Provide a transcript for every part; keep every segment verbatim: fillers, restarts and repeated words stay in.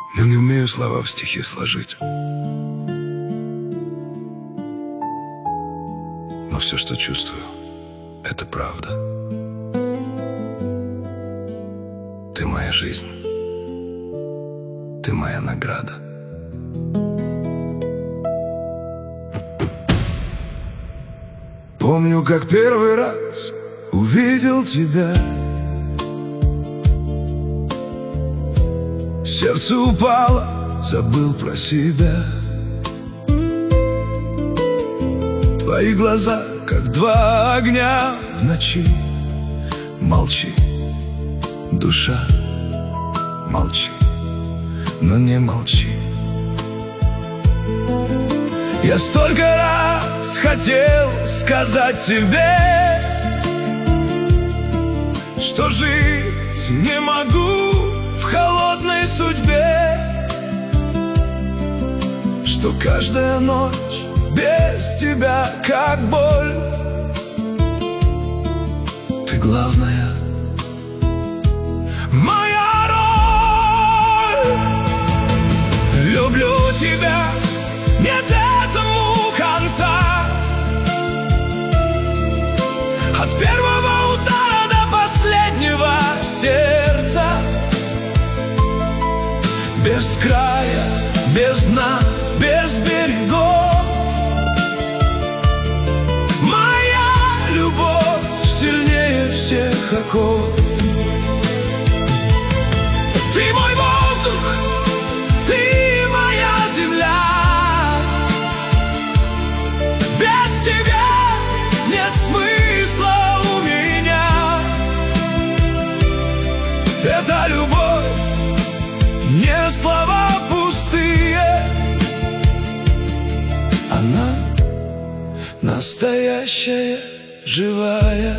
Я не умею слова в стихи сложить, но все, что чувствую, это правда. Ты моя жизнь, ты моя награда. Помню, как первый раз увидел тебя. Сердце упало, забыл про себя. Твои глаза, как два огня в ночи. Молчи, душа, молчи, но не молчи. Я столько раз хотел сказать тебе, что жить не могу в холодной судьбе, что каждая ночь без тебя как боль. Ты главная, моя роль. Люблю тебя, нет этому конца. От первого удара до последнего сердца. Без края, без дна, без берегов. Моя любовь сильнее всех оков. Ты мой воздух, ты моя земля. Без тебя нет смысла у меня. Это любовь, не слова пустые. Она настоящая, живая.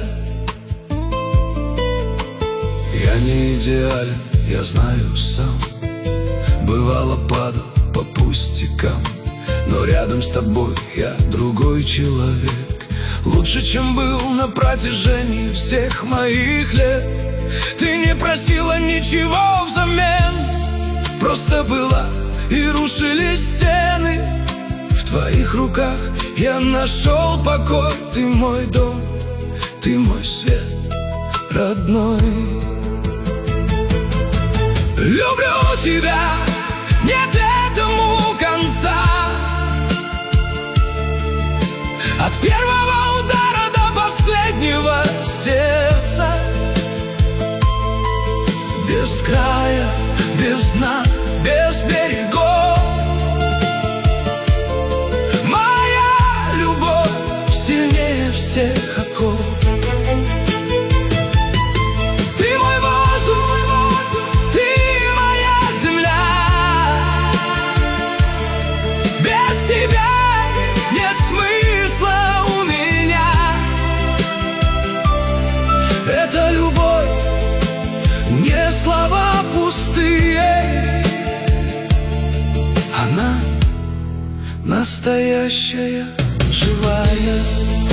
Я не идеален, я знаю сам. Бывало падал по пустякам, но рядом с тобой я другой человек. Лучше, чем был на протяжении всех моих лет. Ты не просила ничего взамен, просто была и рушились стены. В твоих руках я нашел покой. Ты мой дом, ты мой свет родной. Люблю тебя, нет этому конца. От первого удара до последнего сердца. Без края, без дна, без берегов. Моя любовь сильнее всех оков. Ты мой воздух, ты моя земля. Без тебя нет смысла у меня. Это любовь, не слова пустые. Она настоящая, живая.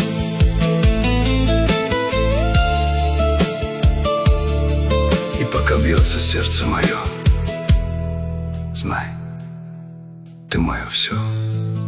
И пока бьется сердце мое, знай, ты мое все.